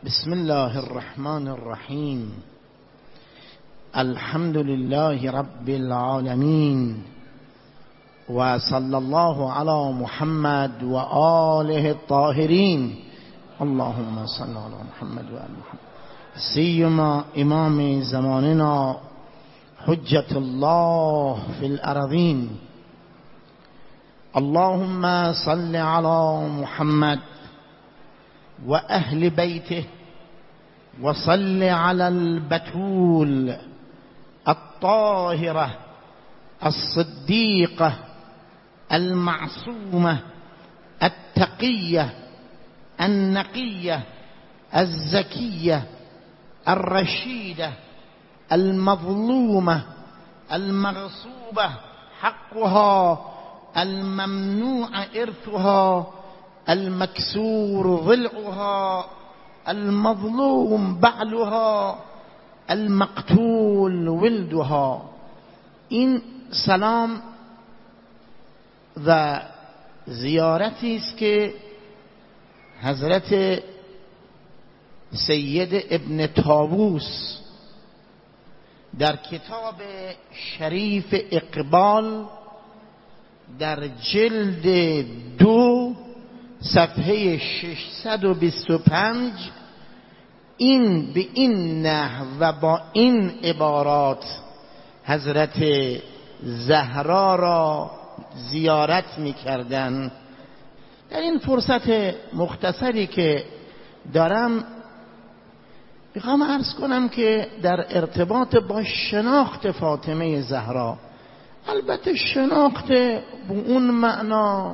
بسم الله الرحمن الرحیم. الحمد لله رب العالمین و صلی الله علی محمد و آله الطاهرین. اللهم صل علی محمد و آل محمد. سیما امام زماننا حجت الله فی الارضین. اللهم صل علی محمد و اهل بیته و صل علی البتول الطاهره الصدیقه المعصومه التقیه النقیه الزکیه الرشیده المظلومه المغصوبه حقها الممنوع ارثها المكسور ضلعها المظلوم بعلها المقتول ولدها. این سلام و زیارتی است که حضرت سید ابن طاووس در کتاب شریف اقبال در جلد 2 صفحه 625 این به این نحو و با این عبارات حضرت زهرا را زیارت می‌کردند. در این فرصت مختصری که دارم میخوام عرض کنم که در ارتباط با شناخت فاطمه زهرا، البته شناخت به اون معنا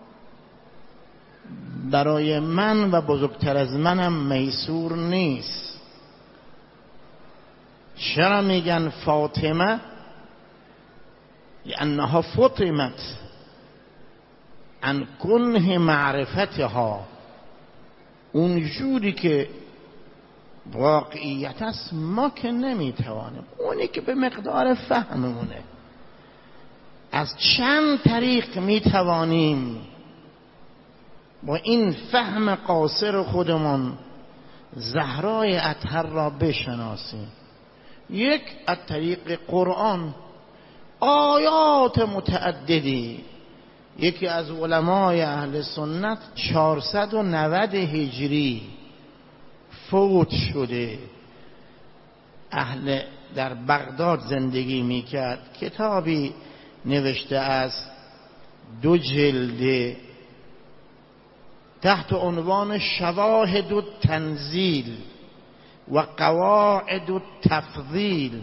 برای من و بزرگتر از منم میسور نیست. چرا میگن فاطمه؟ لانها فطمت عن کنه معرفتها. اونجوری که واقعیت است ما که نمیتوانیم، اونی که به مقدار فهممونه. از چند طریق میتوانیم با این فهم قاصر خودمون زهرای اطهر را بشناسیم. یک، از طریق قرآن، آیات متعددی. یکی از علمای اهل سنت 490 هجری فوت شده، در بغداد زندگی میکرد. کتابی نوشته از 2 جلد تحت عنوان شواهد التنزیل و قواعد التفضیل.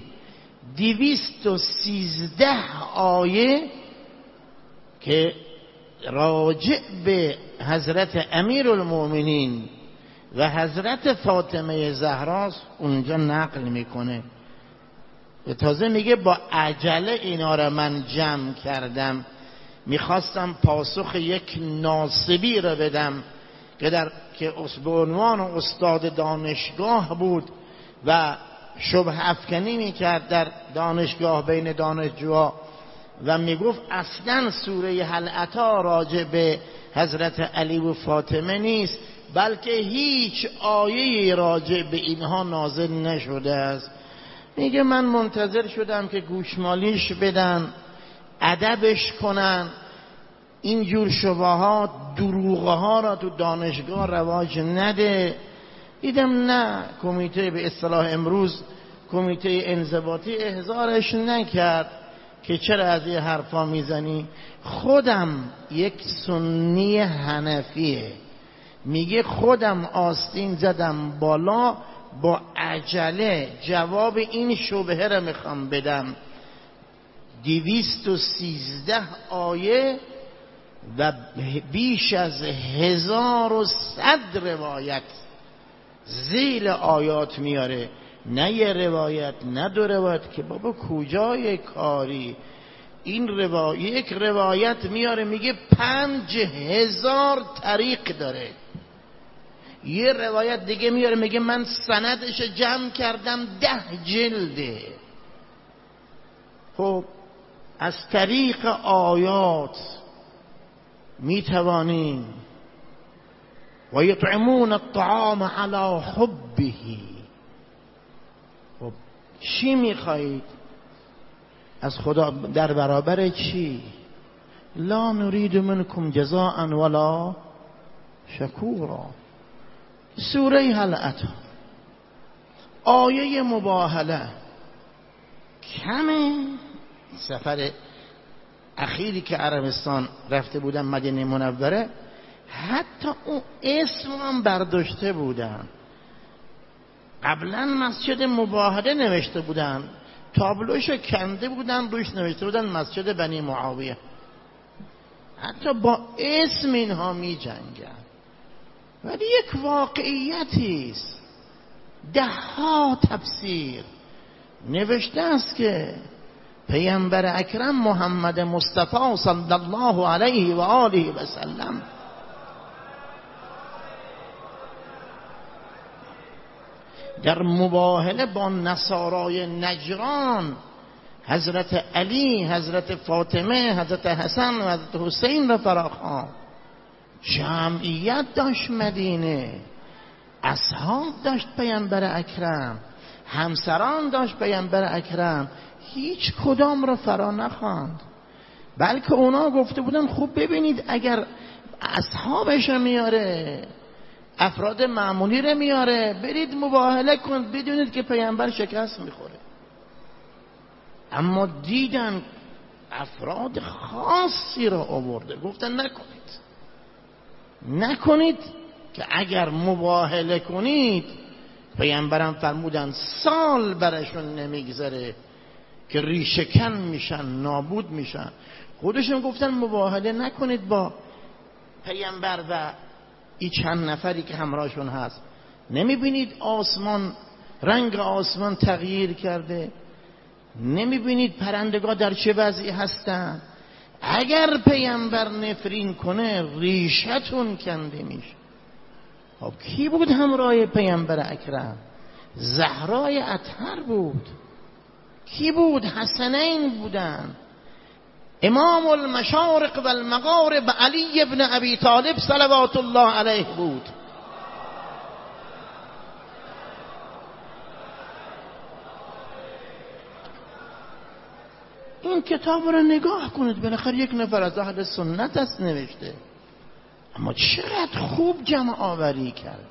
213 آیه که راجع به حضرت امیرالمؤمنین و حضرت فاطمه زهرا اونجا نقل میکنه. تازه میگه با عجله اینا را من جمع کردم، میخواستم پاسخ یک ناصبی را بدم که به عنوان استاد دانشگاه بود و شبه افکنی میکرد در دانشگاه بین دانشجوها و میگفت اصلا سوره هل اتی راجع به حضرت علی و فاطمه نیست، بلکه هیچ آیه راجع به اینها نازل نشده است. میگه من منتظر شدم که گوشمالیش بدن، ادبش کنن، اینجور شبهات دروغها را تو دانشگاه رواج نده. دیدم نه، کمیته به اصطلاح امروز کمیته انضباطی احضارش نکرد که چرا از این حرفا میزنی. خودم یک سنی حنفیه، میگه خودم آستین زدم بالا، با عجله جواب این شبهه را میخوام بدم. 213 آیه و بیش از 1100 روایت ذیل آیات میاره. نه یه روایت، نه 2 روایت، که بابا کجای کاری. این یک روایت میاره میگه 5000 طریق داره. یه روایت دیگه میاره میگه من سندش جمع کردم 10 جلده. خب از طریق آیات میتوانیم و یطعمون الطعام علی حبه. خب چی میخواهید از خدا در برابر چی؟ لا نرید منکم جزاء ولا شکورا. سوره هل اتی، آیه مباهله. کمه سفر اخیری که عربستان رفته بودن مدینه منوره، حتی اون اسم هم برداشته بودن. قبلا مسجد مباهله نوشته بودن، تابلوشو کنده بودن، روش نوشته بودن مسجد بنی معاویه. حتی با اسم اینها می جنگن. ولی یک واقعیتی است، ده ها تفسیر نوشته است که پیامبر اکرم محمد مصطفی صلی الله علیه و آله و سلم در مباهله با نصارای نجران، حضرت علی، حضرت فاطمه، حضرت حسن و حضرت حسین را فراخواند. جمعیت داشت مدینه، اصحاب داشت پیامبر اکرم، همسران داشت پیامبر اکرم، هیچ کدام را فرا نخواند. بلکه اونا گفته بودن خوب ببینید اگر اصحابش میاره، افراد معمولی رو میاره، برید مباهله کن، بدونید که پیامبر شکست میخوره. اما دیدن افراد خاصی را آورده، گفتن نکنید که اگر مباهله کنید، پیامبرم فرمودن سال برشون نمیگذره که ریشه‌کن میشن، نابود میشن. خودشون گفتن مباهله نکنید با پیامبر و این چند نفری که همراهشون هست. نمیبینید آسمان، رنگ آسمان تغییر کرده؟ نمیبینید پرندگاه در چه وضعی هستن؟ اگر پیامبر نفرین کنه ریشتون کنده میشه. خب کی بود همراه پیامبر اکرم؟ زهرای اطهر بود. کی بود؟ حسنین بودن. امام المشارق و المغارب علی ابن ابی طالب صلوات الله علیه بود. این کتاب رو نگاه کنید، بالاخره یک نفر از اهل سنت است نوشته، اما چقدر خوب جمع آوری کرده.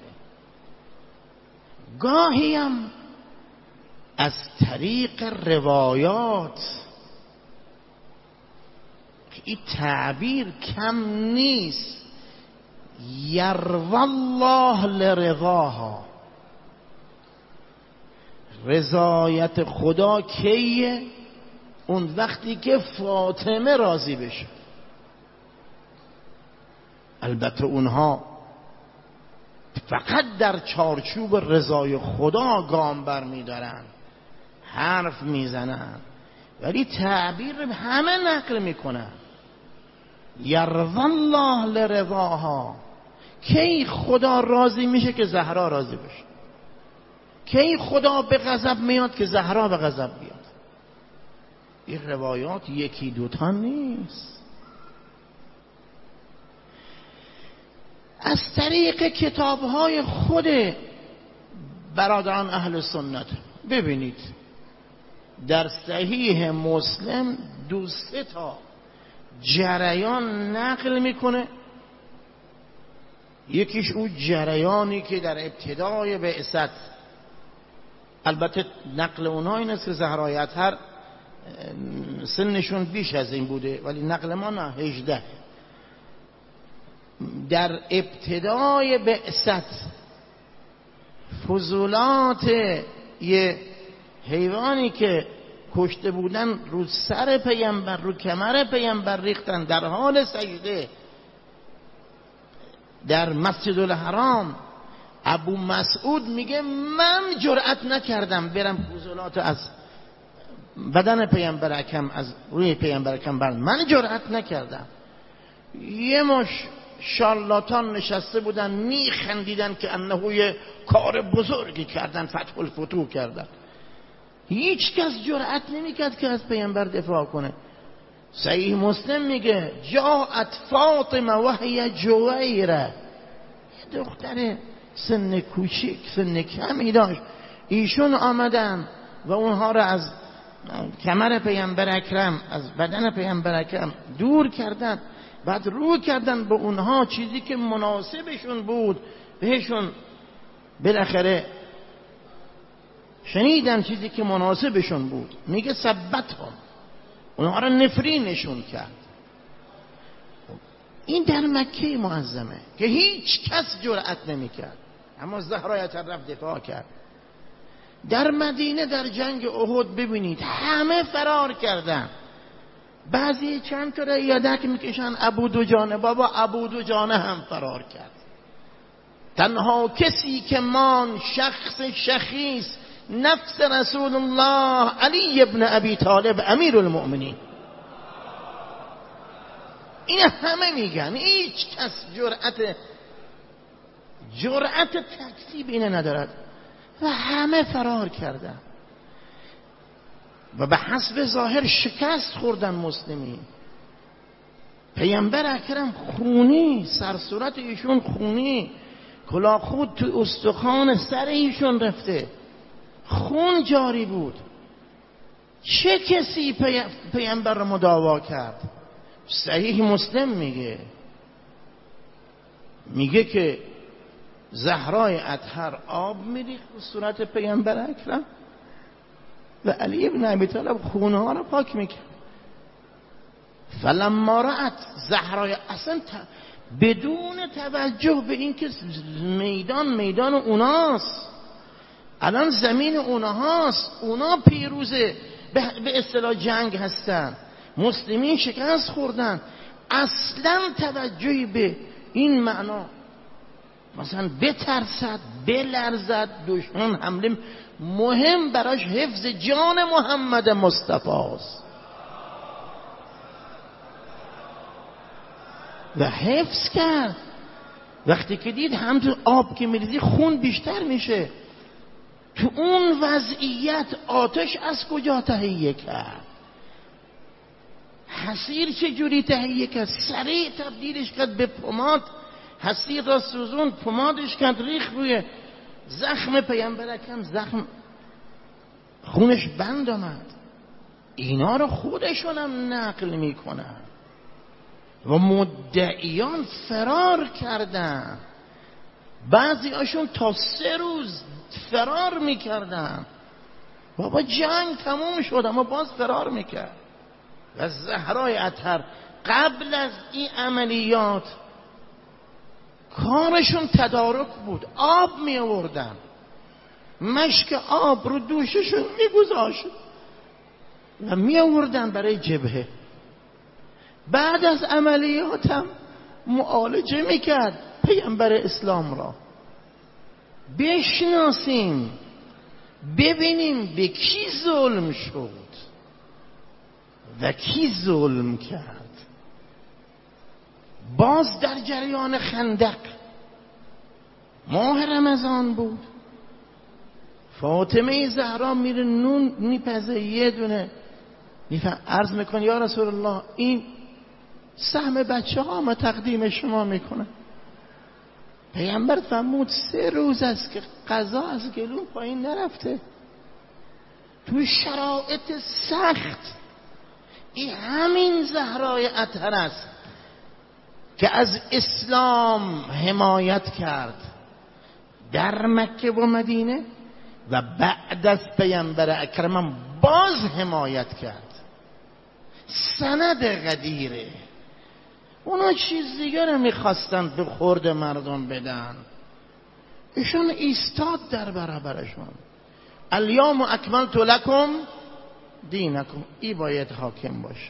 گاهی هم از طریق روایات، این تعبیر کم نیست، یروی الله لرضاها، رضایت خدا کیه؟ اون وقتی که فاطمه راضی بشه. البته اونها فقط در چارچوب رضای خدا گام بر می‌دارن، حرف میزنن، ولی تعبیر همه نقل میکنن. یرضی الله لرضاها، کی خدا راضی میشه که زهرا راضی بشه؟ کی خدا به غضب میاد که زهرا به غضب بیاد؟ این روایات یکی دوتا نیست. از طریق کتابهای خود برادران اهل سنت ببینید، در صحیح مسلم 2-3 تا جریان نقل میکنه. یکیش اون جریانی که در ابتدای بعثت، البته نقل اونها این است که زهرای اطهر سنشون بیش از این بوده، ولی نقل ما نه، 18. در ابتدای بعثت فضولات یه حیوانی که کشته بودن رو سر پیامبر، رو کمر پیامبر ریختن در حال سجده در مسجد الحرام. ابو مسعود میگه من جرأت نکردم برم فضولات از بدن پیامبر اکرم، از روی پیامبر اکرم برم، من جرأت نکردم. یه مش شارلاتان نشسته بودن میخندیدن که انه یه کار بزرگی کردن، فتح الفتوح کردن. هیچ کس جرأت نمیکرد که از پیامبر دفاع کنه. صحیح مسلم میگه جاءت فاطمه و هی جویره، دختر سن کوچیک، سن کمی داشت. ایشون آمدن و اونها را از کمر پیامبر اکرم، از بدن پیامبر اکرم دور کردن، بعد رو کردن به اونها چیزی که مناسبشون بود بهشون. بالاخره شنیدن چیزی که مناسبشون بود، میگه ثبتهم، اونها را نفرینشون کرد. این در مکه معظمه که هیچ کس جرأت نمیکرد، اما زهرا رفت دفاع کرد. در مدینه در جنگ احد ببینید همه فرار کردن، بعضی چند تا را یادک میکشن ابو دجانه. بابا ابو دجانه هم فرار کرد. تنها کسی که مان شخص شخیص نفس رسول الله علی ابن ابی طالب امیر المؤمنین. این همه میگن، هیچ کس جرأت تکذیب اینه ندارد و همه فرار کردن و به حسب ظاهر شکست خوردن مسلمین. پیامبر اکرم خونی، سرصورت ایشون خونی، کلاه خود تو استخوان سر ایشون رفته، خون جاری بود. چه کسی پیامبر رو مداوا کرد؟ صحیح مسلم میگه که زهرای اطهر آب میریخت به صورت پیامبر اکرم و علی ابن ابی طالب خونه ها رو پاک میکرد. فلما رأت زهرای اصلا بدون توجه به اینکه میدان اوناست، الان زمین اوناست، اونا پیروزه به اصطلاح جنگ هستن، مسلمین شکست خوردن، اصلا توجهی به این معنا مثلا بترسد بلرزد دشمن حمله، مهم براش حفظ جان محمد مصطفی است و حفظ کرد. وقتی که دید هم تو آب که میریزی خون بیشتر میشه، تو اون وضعیت آتش از کجا تهیه کرد؟ حسیر چجوری تهیه کرد؟ سریع تبدیلش کرد به پماد، حسیر را سوزون، پمادش کرد، ریخ روی زخم پیامبر اکرم، زخم خونش بند آمد. اینا رو خودشون هم نقل میکنن و مدعیان فرار کردن، بعضی هاشون تا 3 روز فرار میکردن. بابا جنگ تموم شد اما باز فرار میکرد. و زهرای اطهر قبل از این عملیات کارشون تدارک بود، آب می آوردن، مشک آب رو دوششون می گذاشت و می آوردن برای جبهه. بعد از عملیاتم معالجه می کرد پیامبر اسلام را. بشناسیم، ببینیم به کی ظلم شد و کی ظلم کرد. باز در جریان خندق ماه رمضان بود، فاطمه زهرا میره نون میپزه، یه دونه عرض میکنه یا رسول الله این سهم بچه ها ما تقدیم شما میکنه. پیامبر فرمود 3 روز است که قضا از گلو پایین نرفته، تو شرایط سخت. این همین زهرای اطهر است که از اسلام حمایت کرد در مکه و مدینه و بعد از پیامبر اکرم باز حمایت کرد. سند قدیره. اونا چیز دیگر رو میخواستن به خورد مردم بدن، ایشون ایستاد در برابرشون. الیوم اکملت لکم دینکم، این باید حاکم باشه.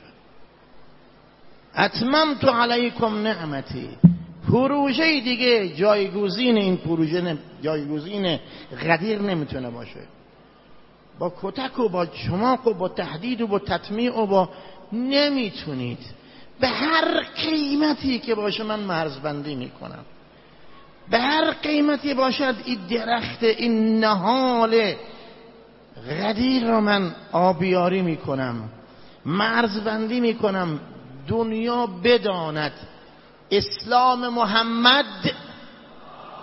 اتممت علیکم نعمتی، پروژه دیگه جایگزین این پروژه، جایگزین غدیر نمیتونه باشه. با کتک و با چماق و با تهدید و با تطمیع و با نمیتونید، به هر قیمتی که باشه من مرزبندی میکنم، به هر قیمتی باشد این درخت، این نهال غدیر رو من آبیاری میکنم، مرزبندی میکنم. دنیا بداند اسلام محمد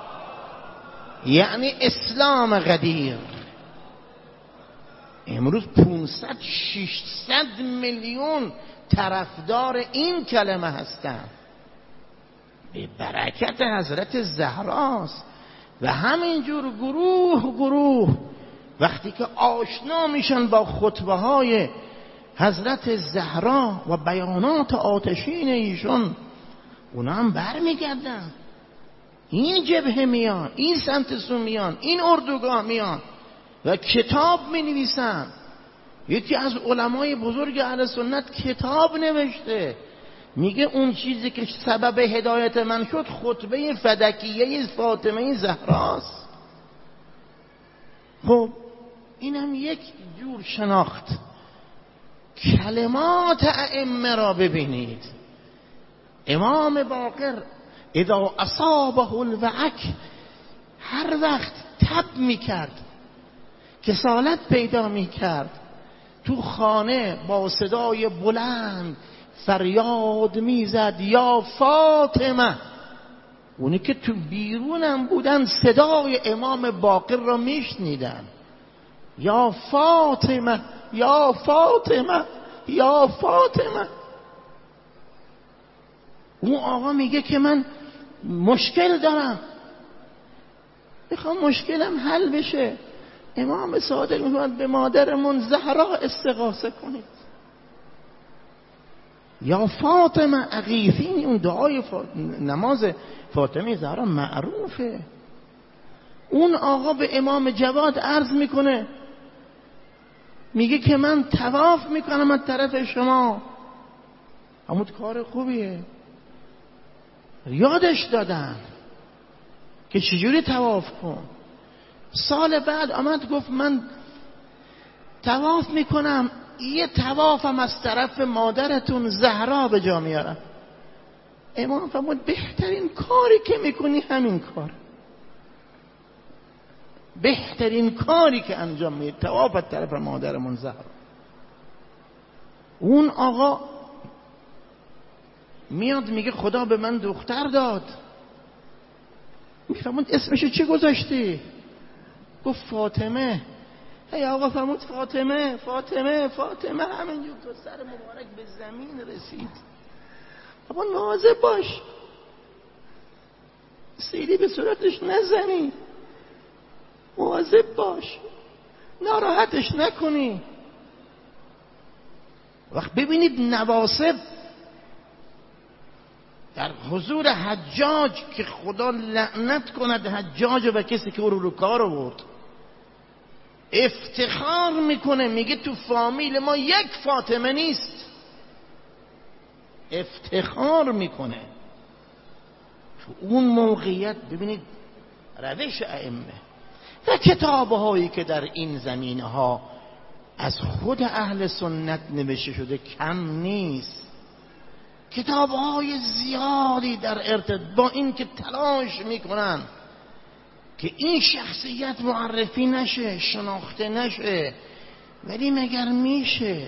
یعنی اسلام قدیر. امروز 500-600 میلیون طرفدار این کلمه هستن، به برکت حضرت زهراست. و همینجور گروه وقتی که آشنا میشن با خطبه های حضرت زهرا و بیانات آتشین ایشون، اونا هم برمیگردن، این جبهه میان، این سمت سو میان، این اردوگاه میان و کتاب می نویسن. یکی از علمای بزرگ اهل سنت کتاب نوشته، میگه اون چیزی که سبب هدایت من شد خطبه فدکیه فاطمه زهراست. خب اینم یک جور شناخت. کلمات ائمه را ببینید. امام باقر اذا اصابه الوعک، هر وقت تب میکرد، کسالت پیدا میکرد، تو خانه با صدای بلند فریاد میزد یا فاطمه. اونی که تو بیرونم بودن صدای امام باقر را میشنیدن، یا فاطمه یا فاطمه یا فاطمه. اون آقا میگه که من مشکل دارم، میخوام مشکلم حل بشه. امام صادق میگوید به مادرمون زهرا استغاثه کنید، یا فاطمه اغیثینی. اون دعای نماز فاطمه زهرا معروفه. اون آقا به امام جواد عرض میکنه، میگه که من طواف میکنم از طرف شما. همون کار خوبیه، یادش دادن که چجوری طواف کن. سال بعد آمد گفت من طواف میکنم، یه طوافم از طرف مادرتون زهرا به جا میارم. امام فرمود بهترین کاری که میکنی همین کار، بهترین کاری که انجام میدی طواف از طرف مادرمون زهرا. اون آقا میاد میگه خدا به من دختر داد. میفرمود اسمشو چی گذاشتی؟ گفت فاطمه. ای آقا فرمود فاطمه فاطمه فاطمه، همینجور تو سر مبارک به زمین رسید. اما ناظر باش، سیلی به صورتش نزنی، مواظب باش، ناراحتش نکنی. وقت ببینید نواسب در حضور حجاج، که خدا لعنت کند حجاج و کسی که او رو کار آورد، افتخار میکنه، میگه تو فامیل ما یک فاطمه نیست. افتخار میکنه. تو اون موقعیت ببینید روش ائمه و کتابهایی که در این زمینه ها از خود اهل سنت نوشته شده کم نیست. کتابهای زیادی در ارتباط با این که تلاش میکنن که این شخصیت معرفی نشه، شناخته نشه، ولی مگر میشه؟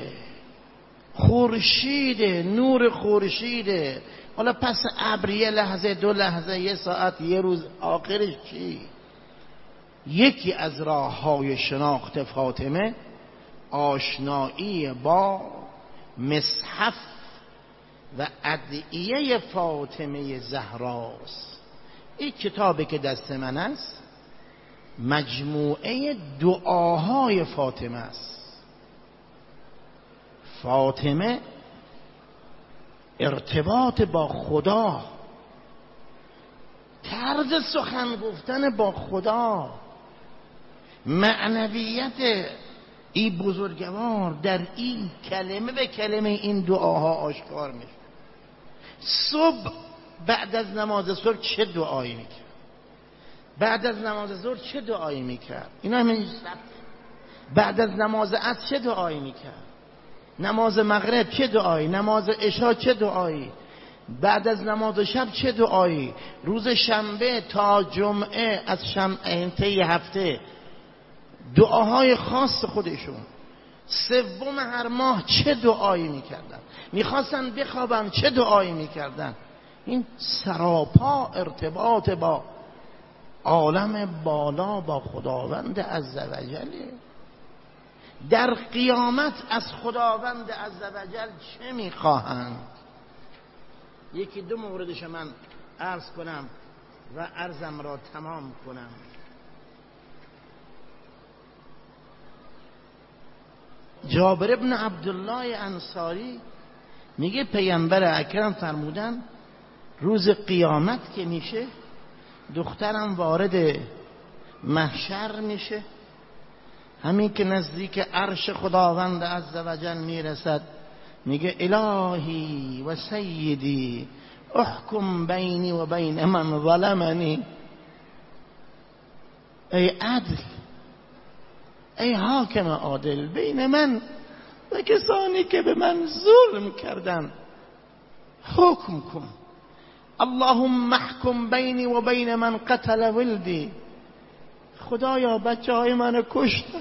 خورشیده، نور خورشیده، حالا پس ابر یه لحظه، دو لحظه، یه ساعت، یه روز، آخرش چی؟ یکی از راههای شناخت فاطمه آشنایی با مصحف و ادعیه فاطمه زهراست. این کتابی که دست من است مجموعه دعاهای فاطمه است. فاطمه ارتباط با خدا، طرز سخن گفتن با خدا، معنویت این بزرگوار در این کلمه به کلمه این دعاها آشکار میشه. صبح بعد از نماز صبح چه دعایی میکرد، بعد از نماز ظهر چه دعایی میکرد، اینا همین بعد از نماز عصر چه دعایی میکرد، نماز مغرب چه دعایی، نماز عشا چه دعایی، بعد از نماز شب چه دعایی، روز شنبه تا جمعه از شمعه طی هفته دعاهای خاص خودشون، سوم هر ماه چه دعایی میکردن، میخواستن بخوابن چه دعایی میکردن. این سراپا ارتباط با عالم بالا با خداوند عزوجل. در قیامت از خداوند عزوجل چه میخواهند؟ یکی دو موردش من عرض کنم و عرضم را تمام کنم. جابر ابن عبدالله انصاری میگه پیامبر اکرم فرمودن روز قیامت که میشه دخترم وارد محشر میشه، همین که نزدیک عرش خداوند عزوجل میرسد میگه الهی و سیدی احکم بینی و بین من ظلمنی. ای عدل، ای حاکم عادل، بین من و کسانی که به من ظلم کردن حکم کن. اللهم احکم بینی و بین من قتل ولدی. خدایا بچه های من کشتن،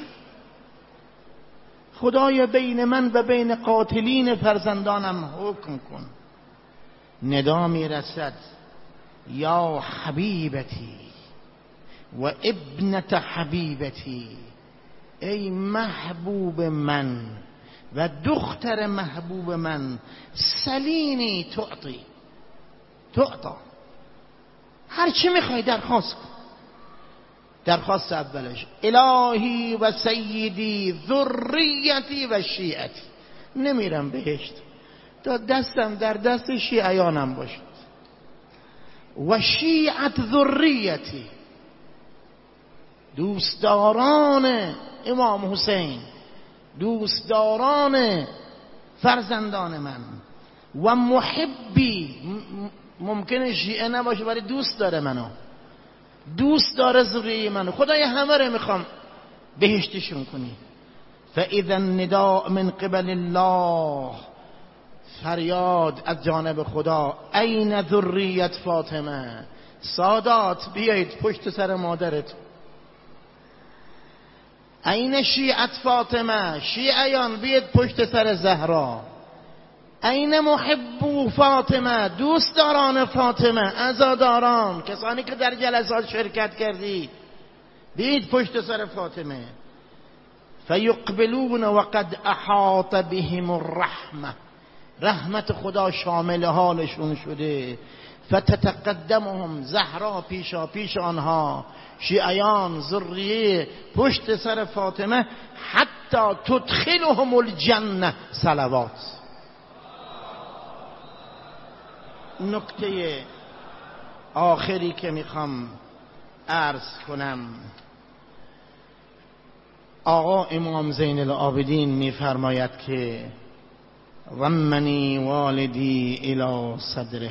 خدایا بین من و بین قاتلین فرزندانم حکم کن. ندا می رسد یا حبیبتی و ابنت حبیبتی، ای محبوب من و دختر محبوب من، سلینی تعطا، هر چی میخوای درخواست کن. درخواست اولش الهی و سیدی ذریتی و شیعتی، نمیرم بهشت تا دستم در دست شیعیانم باشد. و شیعت ذریتی، دوستداران امام حسین، دوستداران فرزندان من. و محبی، ممکنه شیعه نباشه ولی دوست داره منو، دوست داره ذریه منو. خدای همه رو میخوام بهشتشون کنی. فاذا النداء من قبل الله، فریاد از جانب خدا، این ذریت فاطمه، سادات بیایید پشت سر مادرت. این شیعت فاطمه، شیعیان بیاید پشت سر زهرا. این محبو فاطمه، دوستداران فاطمه، عزاداران، کسانی که در جلسات شرکت کردید بیاید پشت سر فاطمه. فیقبلون وقد احاط بهم الرحمه، رحمت خدا شامل حالشون شده. فتتقدمهم، زهرا پیشا پیش آنها، شیعیان ذریه پشت سر فاطمه، حتی تدخلهم الجنه. صلوات. نکته آخری که میخوام عرض کنم، آقا امام زین العابدین میفرماید که ضمنی والدی الی صدره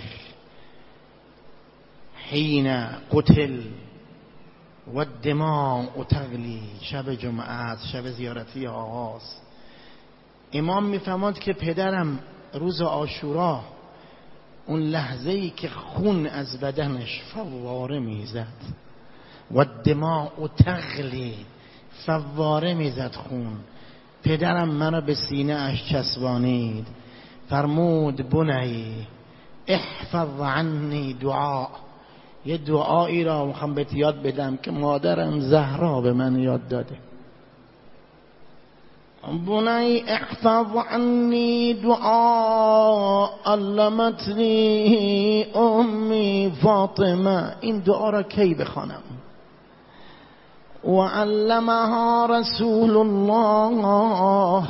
حین قتل و الدماء تغلی. شب جمعه است، شب زیارتی آقاست. امام میفرماید که پدرم روز عاشورا، اون لحظه‌ای که خون از بدنش فواره میزد، و الدماء تغلی، فواره میزد خون، پدرم منو به سینه اش چسبانید، فرمود بنی احفظ عنی دعا، یه دعایی را میخوام بهت یاد بدم که مادرم زهرا به من یاد داده. بنی احفظ عنی دعا علمتنی امی فاطمه. این دعا را کی بخوانم؟ وعلمها رسول الله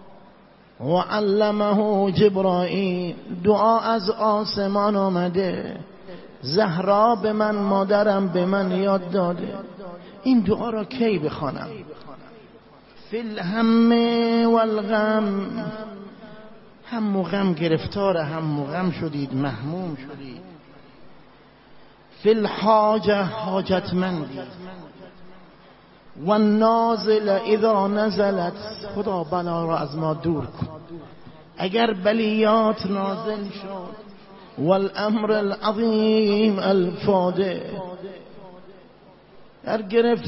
وعلمه جبرائیل. دعا از آسمان آمده، زهرا به من، مادرم به من یاد داده. این دعا را کی بخوانم؟ فی الهم والغم، هم و غم گرفتار هم و غم شدید، محموم شدید. فی الحاجه، حاجتمندید. و النازل اذا نزلت، خدا بلا را از ما دور کن اگر بلیات نازل شد. والامر العظیم الفاده، در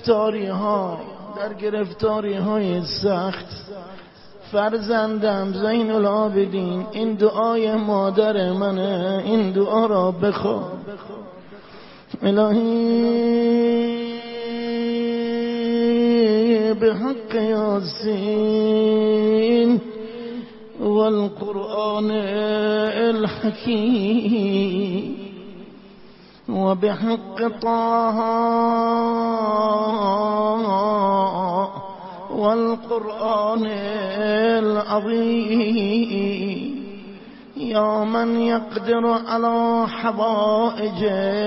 گرفتاری های سخت. فرزندم زین العابدین، این دعای مادر منه، این دعا را بخوان. الهی بحق یاسین والقرآن الحکیم وبحق طه والقرآن العظيم يا من يقدر على حوائج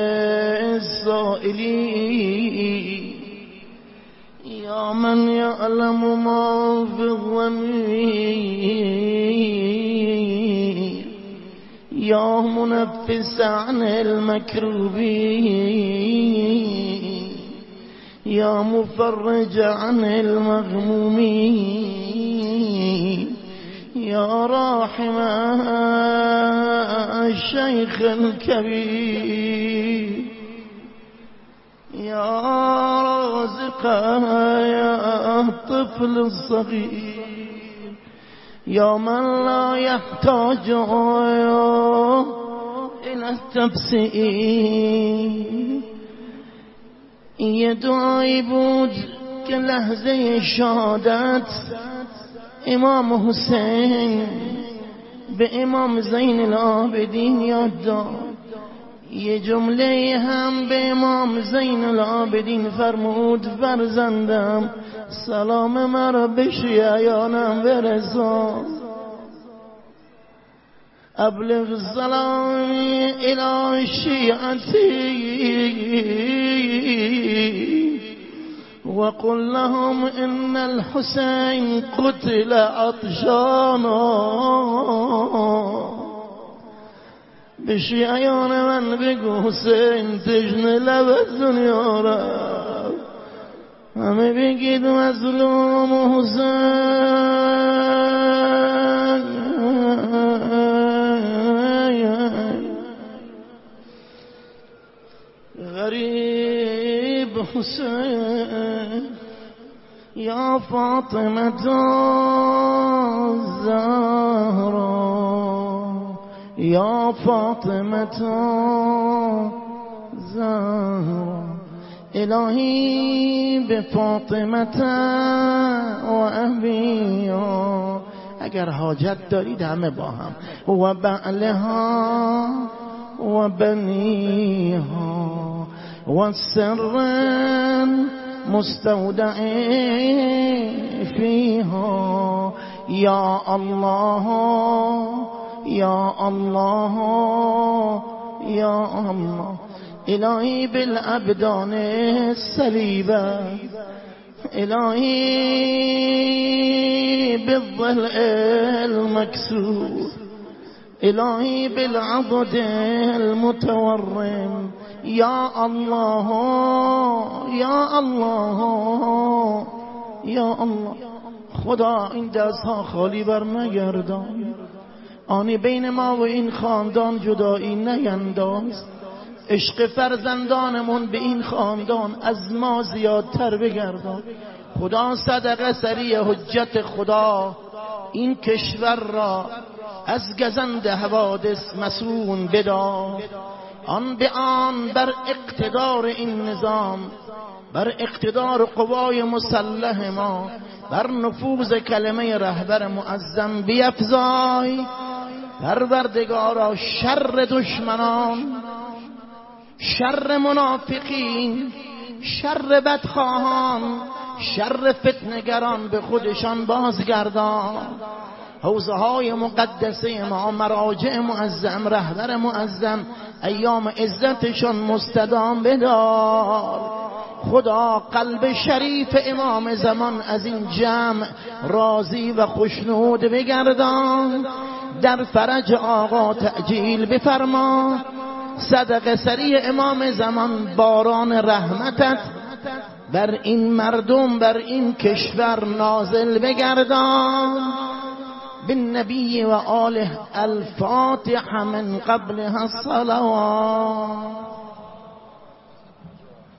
السائلين يا من يعلم ما في الضمير يا منفس عن المكروبين يا مفرج عن المغمومين يا راحم الشيخ الكبير يا رازق يا الطفل الصغير يا من لا يحتاج إلى التبسير یه دعایی بود که لحظه شهادت امام حسین به امام زین العابدین یاد داد. یه جمله هم به امام زین العابدین فرمود فرزندم سلام مرا به شیعیانم برسان، ابلغ سلامی الی شیعتی وقل لهم ان الحسین قتل عطشانا. به شیعیان من بگو حسین تشنه لب از دنیا رفت. همه بگید مظلوم حسین غریب حسین یا فاطمه الزهرا یا فاطمه الزهرا الهی به فاطمه و ابیها. اگر حاجت دارید همه با هم و بعلها و بنیها و سر مستودع فیها یا الله یا الله یا الله. الهی بالابدان الصلیبه الهی بالضلع المكسور الهی بالعضد المتورم یا الله یا الله یا الله. خدا این دستها خالی بر نگردان، آنی بین ما و این خاندان جدایی نینداز. عشق فرزندانمون به این خاندان از ما زیادتر بگردان. خدا صدقه سری حجت خدا این کشور را از گزند حوادث مسون بدار. آن به آن بر اقتدار این نظام، بر اقتدار قوای مسلح ما، بر نفوذ کلمه رهبر معظم بیفزای. پروردگارا شر دشمنان، شر منافقین، شر بدخواهان، شر فتنگران به خودشان بازگردان. حوزه های مقدسه ما، مراجع معظم، رهبر معظم، ایام عزتشان مستدام بدار. خدا قلب شریف امام زمان از این جمع راضی و خوشنود بگردان. در فرج آقا تعجیل بفرما. صدقه سری امام زمان باران رحمتت بر این مردم، بر این کشور نازل بگردان. بالنبی و آله الفاتحه من قبلها الصلوات.